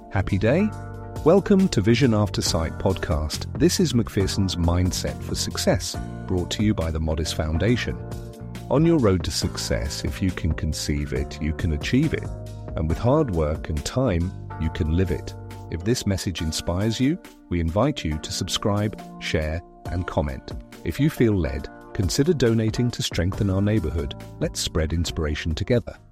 Happy day? Welcome to Vision After Sight podcast. This is Macpherson's Mindset for Success, brought to you by the Modest Foundation. On your road to success, if you can conceive it, you can achieve it. And with hard work and time, you can live it. If this message inspires you, we invite you to subscribe, share, and comment. If you feel led, consider donating to strengthen our neighborhood. Let's spread inspiration together.